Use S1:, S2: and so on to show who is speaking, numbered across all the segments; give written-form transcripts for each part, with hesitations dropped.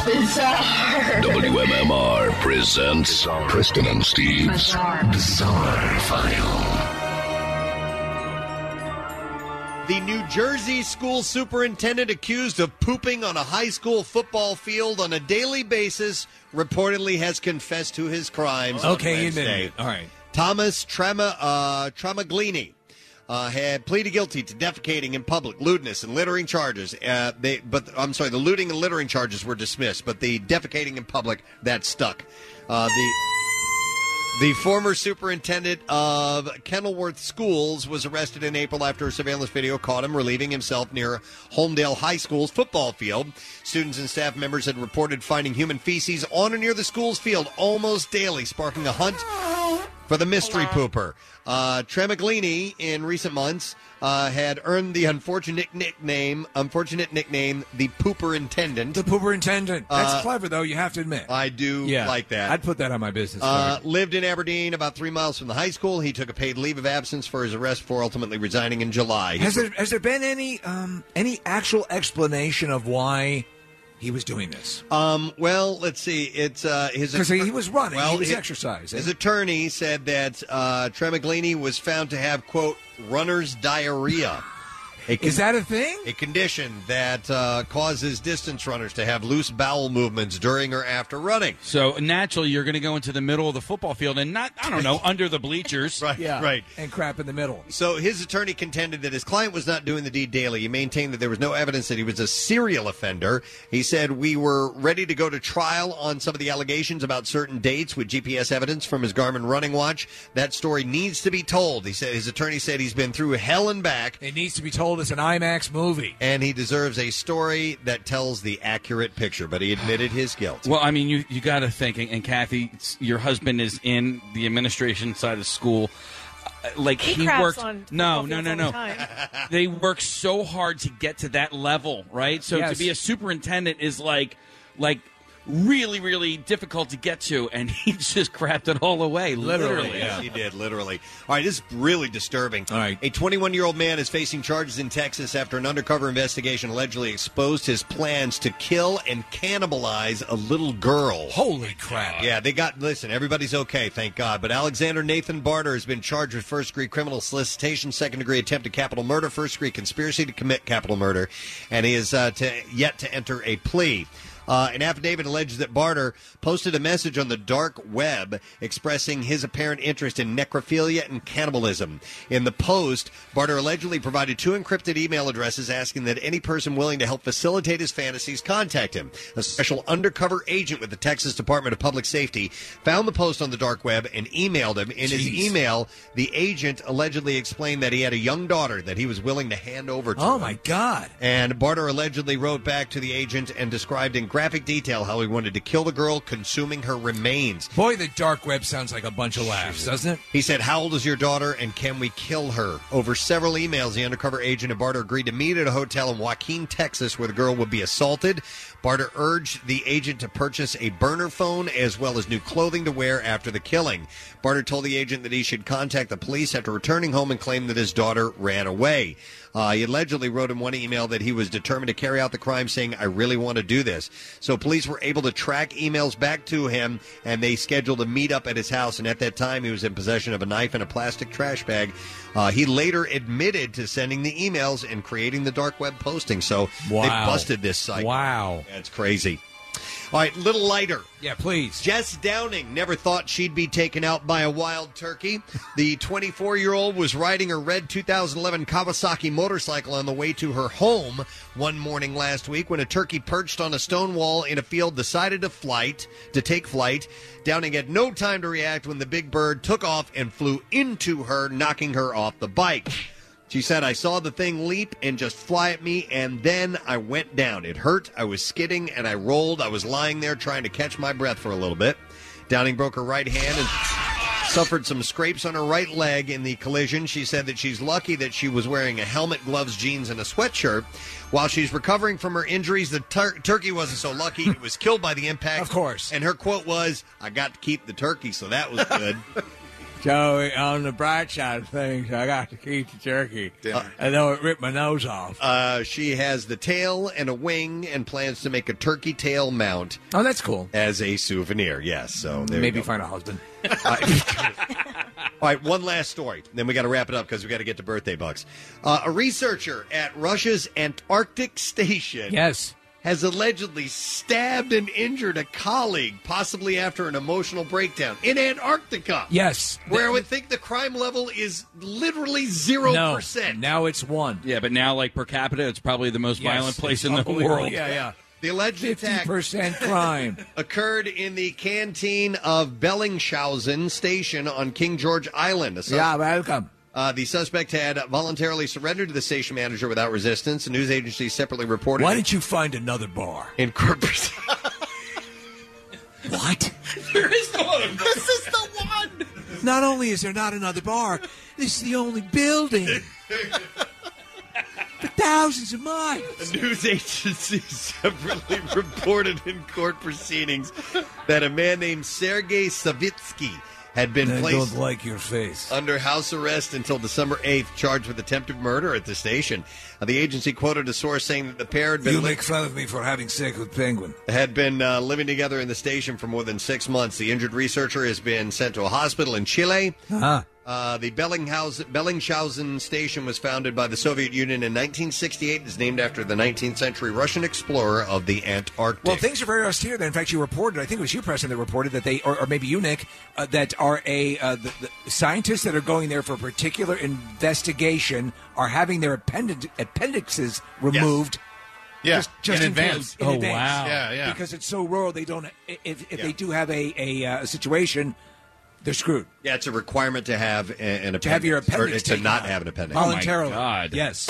S1: Bizarre.
S2: WMMR presents Kristen and Steve's Bizarre File.
S3: The New Jersey school superintendent accused of pooping on a high school football field on a daily basis reportedly has confessed to his crimes.
S4: Okay, admitted. All right.
S3: Thomas Tramaglini had pleaded guilty to defecating in public, lewdness, and littering charges. The looting and littering charges were dismissed, but the defecating in public, that stuck. The former superintendent of Kenilworth Schools was arrested in April after a surveillance video caught him relieving himself near Holmdale High School's football field. Students and staff members had reported finding human feces on or near the school's field almost daily, sparking a hunt for the mystery pooper. Tremaglini, in recent months, had earned the unfortunate nickname, the Pooperintendent.
S4: The Pooperintendent. That's clever, though, you have to admit.
S3: I do like that.
S4: I'd put that on my business card.
S3: Lived in Aberdeen, about 3 miles from the high school. He took a paid leave of absence for his arrest before ultimately resigning in July.
S4: Has there been any actual explanation of why he was doing this?
S3: Well, let's see. It's his
S4: because he was running. He was exercising.
S3: His attorney said that Tremaglini was found to have, quote, runner's diarrhea.
S4: Is that a thing?
S3: A condition that causes distance runners to have loose bowel movements during or after running.
S5: So naturally, you're going to go into the middle of the football field and not, under the bleachers.
S3: Right.
S4: And crap in the middle.
S3: So his attorney contended that his client was not doing the deed daily. He maintained that there was no evidence that he was a serial offender. He said, we were ready to go to trial on some of the allegations about certain dates with GPS evidence from his Garmin running watch. That story needs to be told. He said his attorney said he's been through hell and back.
S4: It needs to be told as an IMAX movie.
S3: And he deserves a story that tells the accurate picture, but he admitted his guilt.
S5: Well, I mean, you got to think, and Kathy, your husband is in the administration side of school.
S6: He works on
S5: no. They work so hard to get to that level, right? So to be a superintendent is like really, really difficult to get to, and he just crapped it all away, literally.
S3: Yes, he did, literally. All right, this is really disturbing.
S4: All right.
S3: A 21-year-old man is facing charges in Texas after an undercover investigation allegedly exposed his plans to kill and cannibalize a little girl.
S4: Holy crap.
S3: Yeah, listen, everybody's okay, thank God. But Alexander Nathan Barter has been charged with first-degree criminal solicitation, second-degree attempted capital murder, first-degree conspiracy to commit capital murder, and he is yet to enter a plea. An affidavit alleges that Barter posted a message on the dark web expressing his apparent interest in necrophilia and cannibalism. In the post, Barter allegedly provided 2 encrypted email addresses asking that any person willing to help facilitate his fantasies contact him. A special undercover agent with the Texas Department of Public Safety found the post on the dark web and emailed him. In his email, the agent allegedly explained that he had a young daughter that he was willing to hand over to him.
S4: Oh, my God.
S3: And Barter allegedly wrote back to the agent and described in graphic detail how he wanted to kill the girl, consuming her remains.
S4: Boy, the dark web sounds like a bunch of laughs, doesn't it?
S3: He said, how old is your daughter, and can we kill her? Over several emails, the undercover agent and Barter agreed to meet at a hotel in Joaquin, Texas, where the girl would be assaulted. Barter urged the agent to purchase a burner phone as well as new clothing to wear after the killing. Barter told the agent that he should contact the police after returning home and claimed that his daughter ran away. He allegedly wrote in one email that he was determined to carry out the crime, saying, I really want to do this. So police were able to track emails back to him, and they scheduled a meetup at his house. And at that time, he was in possession of a knife and a plastic trash bag. He later admitted to sending the emails and creating the dark web posting. So they busted this site.
S4: Wow.
S3: That's crazy. All right, little lighter.
S4: Yeah, please.
S3: Jess Downing never thought she'd be taken out by a wild turkey. The 24-year-old was riding her red 2011 Kawasaki motorcycle on the way to her home one morning last week when a turkey perched on a stone wall in a field decided to take flight. Downing had no time to react when the big bird took off and flew into her, knocking her off the bike. She said, I saw the thing leap and just fly at me, and then I went down. It hurt, I was skidding, and I rolled. I was lying there trying to catch my breath for a little bit. Downing broke her right hand and suffered some scrapes on her right leg in the collision. She said that she's lucky that she was wearing a helmet, gloves, jeans, and a sweatshirt. While she's recovering from her injuries, the turkey wasn't so lucky. It was killed by the impact.
S4: Of course.
S3: And her quote was, I got to keep the turkey, so that was good.
S4: So on the bright side of things, I got to keep the turkey. And though it ripped my nose off.
S3: She has the tail and a wing and plans to make a turkey tail mount.
S4: Oh, that's cool.
S3: As a souvenir, yes. So there
S4: maybe
S3: you go.
S4: find a husband.
S3: All right, one last story. Then we got to wrap it up because we got to get to birthday bucks. A researcher at Russia's Antarctic station has allegedly stabbed and injured a colleague, possibly after an emotional breakdown in Antarctica.
S4: Yes.
S3: Where I would think the crime level is literally 0%.
S4: Now it's 1.
S5: Yeah, but now, like, per capita, it's probably the most violent place in the world.
S4: Yeah.
S3: The alleged attack
S4: 50% crime
S3: occurred in the canteen of Bellingshausen Station on King George Island.
S4: Welcome.
S3: The suspect had voluntarily surrendered to the station manager without resistance. The news agency separately reported.
S4: Why didn't you find another bar?
S3: In corporate.
S4: What?
S5: There is no other.
S3: This is the one.
S4: Not only is there not another bar, this is the only building. For thousands of miles.
S3: The news agency separately reported in court proceedings that a man named Sergei Savitsky had been placed
S4: don't like your face.
S3: under house arrest until December 8th, charged with attempted murder at the station. The agency quoted a source saying that the pair had been
S4: You make fun of me for having sex with Penguin.
S3: living together in the station for more than 6 months. The injured researcher has been sent to a hospital in Chile. The Bellingshausen station was founded by the Soviet Union in 1968. It's named after the 19th century Russian explorer of the Antarctic.
S4: Well, things are very austere. In fact, you reported, I think it was you, Preston, that reported that they, or maybe you, Nick, that are the scientists that are going there for a particular investigation are having their appendixes removed.
S1: Yes.
S4: Just
S1: in advance.
S4: In advance.
S5: Wow.
S1: Yeah.
S4: Because it's so rural, they don't. If they do have a situation, they're screwed.
S3: Yeah, it's a requirement to have an appendix.
S4: To have your appendix
S3: or to
S4: taken
S3: not
S4: out.
S3: have an appendix.
S4: Voluntarily.
S5: Oh, my God.
S4: Yes.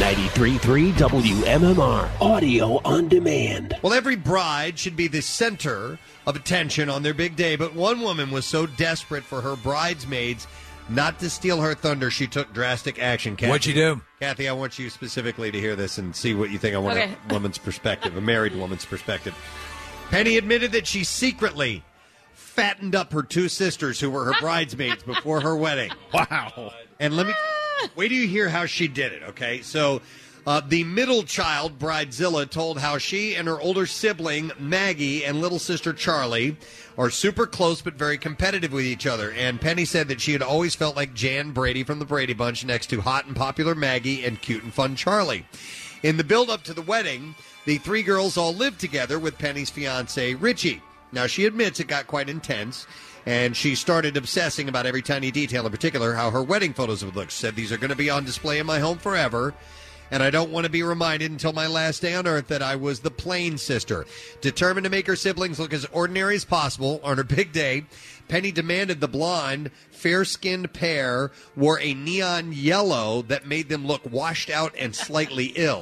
S7: 93.3 WMMR. Audio on demand.
S3: Well, every bride should be the center of attention on their big day, but one woman was so desperate for her bridesmaids not to steal her thunder, she took drastic action. Kathy,
S4: What'd you do?
S3: Kathy, I want you specifically to hear this and see what you think. I want a woman's perspective, a married woman's perspective. Penny admitted that she secretly fattened up her 2 sisters who were her bridesmaids before her wedding.
S1: Wow.
S3: And wait till you hear how she did it, okay? So the middle child, Bridezilla, told how she and her older sibling, Maggie, and little sister Charlie are super close but very competitive with each other. And Penny said that she had always felt like Jan Brady from the Brady Bunch next to hot and popular Maggie and cute and fun Charlie. In the build-up to the wedding, the 3 girls all lived together with Penny's fiancé, Richie. Now, she admits it got quite intense, and she started obsessing about every tiny detail, in particular how her wedding photos would look. She said, these are going to be on display in my home forever, and I don't want to be reminded until my last day on Earth that I was the plain sister. Determined to make her siblings look as ordinary as possible on her big day, Penny demanded the blonde, fair-skinned pair wore a neon yellow that made them look washed out and slightly ill.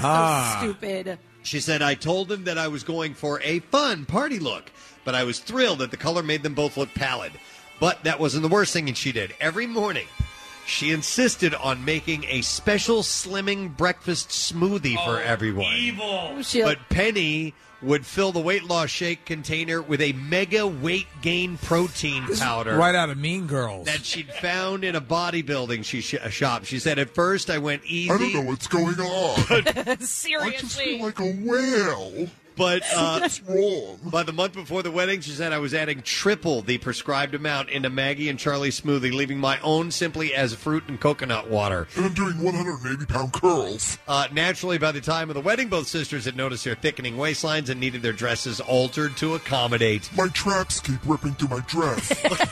S6: So stupid.
S3: She said, I told them that I was going for a fun party look, but I was thrilled that the color made them both look pallid. But that wasn't the worst thing she did. Every morning, she insisted on making a special slimming breakfast smoothie for everyone.
S5: Evil.
S3: But Penny would fill the weight loss shake container with a mega weight gain protein powder.
S4: Right out of Mean Girls.
S3: That she'd found in a bodybuilding shop. She said, at first I went easy.
S8: I don't know what's going on.
S6: Seriously.
S8: I just feel like a whale.
S3: But
S8: What's wrong?
S3: by the month before the wedding, she said, I was adding triple the prescribed amount into Maggie and Charlie's smoothie, leaving my own simply as fruit and coconut water.
S8: And I'm doing 180-pound curls.
S3: Naturally, by the time of the wedding, both sisters had noticed their thickening waistlines and needed their dresses altered to accommodate.
S8: My traps keep ripping through my dress.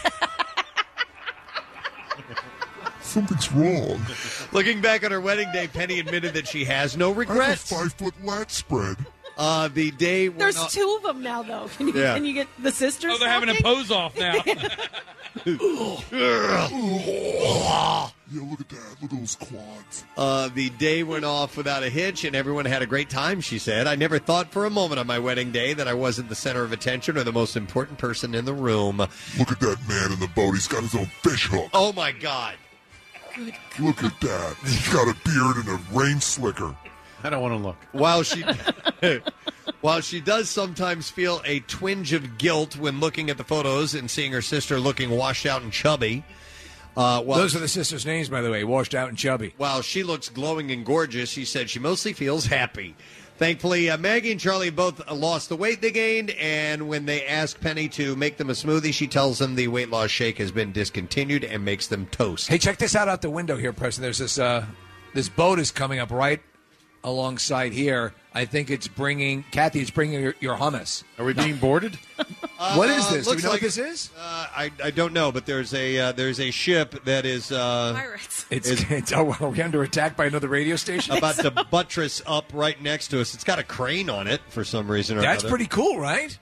S8: Something's wrong.
S3: Looking back on her wedding day, Penny admitted that she has no
S8: I have a
S3: regrets.
S8: 5-foot lat spread.
S3: The day
S6: There's
S3: went
S6: 2 of them now, though. Can you get the sisters?
S5: Oh, they're having a pose off now.
S8: Yeah, look at that. Look at those quads.
S3: The day went off without a hitch, and everyone had a great time, she said. I never thought for a moment on my wedding day that I wasn't the center of attention or the most important person in the room.
S8: Look at that man in the boat. He's got his own fish hook.
S3: Oh, my God.
S8: Look at that. He's got a beard and a rain slicker.
S1: I don't want to look.
S3: While she does sometimes feel a twinge of guilt when looking at the photos and seeing her sister looking washed out and chubby,
S4: Those are the sisters' names, by the way, Washed Out and Chubby.
S3: While she looks glowing and gorgeous, she said she mostly feels happy. Thankfully, Maggie and Charlie both lost the weight they gained, and when they ask Penny to make them a smoothie, she tells them the weight loss shake has been discontinued and makes them toast.
S4: Hey, check this out the window here, Preston. There's this boat is coming up right alongside here. I think it's bringing your hummus.
S1: Are we being boarded?
S4: What is this? Do we know what this is?
S3: I don't know, but there's a ship that is
S6: Pirates.
S4: Are we under attack by another radio station?
S3: about to buttress up right next to us. It's got a crane on it for some reason or
S4: That's
S3: another.
S4: pretty cool, right?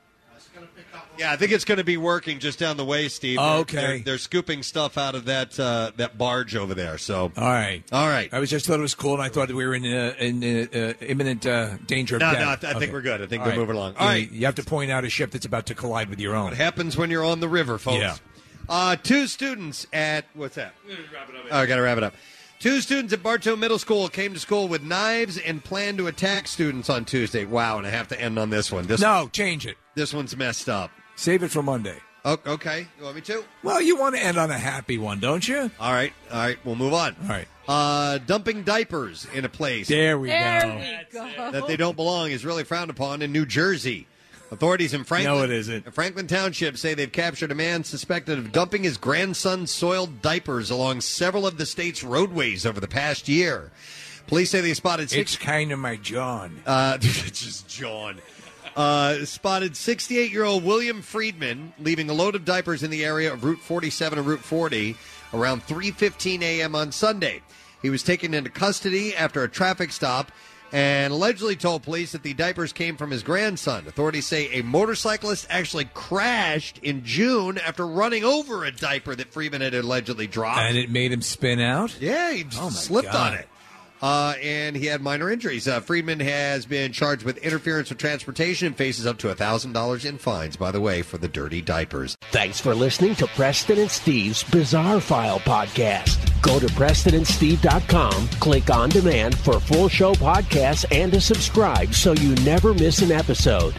S3: Yeah, I think it's going to be working just down the way, Steve.
S4: Oh, okay.
S3: They're scooping stuff out of that barge over there. So
S4: all right.
S3: I
S4: just thought it was cool, and I thought we were in imminent danger of
S3: No,
S4: death.
S3: I think we're good. I think
S4: All
S3: we're moving along.
S4: All right. You have to point out a ship that's about to collide with your own.
S3: What happens when you're on the river, folks?
S4: Yeah.
S3: 2 students at what's that? I got to wrap it up. 2 students at Bartow Middle School came to school with knives and planned to attack students on Tuesday. Wow, and I have to end on this one.
S4: Change it.
S3: This one's messed up.
S4: Save it for Monday.
S3: Oh, okay. You want me to?
S4: Well, you want to end on a happy one, don't you?
S3: All right. We'll move on.
S4: All right.
S3: Dumping diapers in a place
S4: There we go.
S3: that they don't belong is really frowned upon in New Jersey. Authorities in Franklin,
S4: No, it isn't.
S3: Franklin Township say they've captured a man suspected of dumping his grandson's soiled diapers along several of the state's roadways over the past year. Police say they spotted
S4: It's kind of my John.
S3: It's just John. Spotted 68-year-old William Friedman leaving a load of diapers in the area of Route 47 and Route 40 around 3:15 a.m. on Sunday. He was taken into custody after a traffic stop and allegedly told police that the diapers came from his grandson. Authorities say a motorcyclist actually crashed in June after running over a diaper that Friedman had allegedly dropped.
S4: And it made him spin out?
S3: Yeah, he slipped on it. And he had minor injuries. Friedman has been charged with interference with transportation and faces up to $1,000 in fines, by the way, for the dirty diapers.
S7: Thanks for listening to Preston and Steve's Bizarre File podcast. Go to PrestonandSteve.com, click on demand for full show podcasts and to subscribe so you never miss an episode.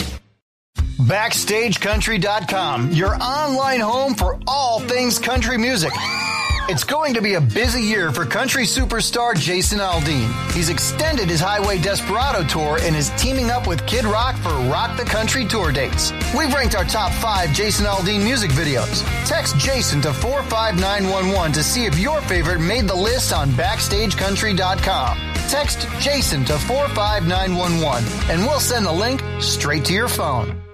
S9: BackstageCountry.com, your online home for all things country music. It's going to be a busy year for country superstar Jason Aldean. He's extended his Highway Desperado tour and is teaming up with Kid Rock for Rock the Country tour dates. We've ranked our top 5 Jason Aldean music videos. Text Jason to 45911 to see if your favorite made the list on BackstageCountry.com. Text Jason to 45911 and we'll send the link straight to your phone.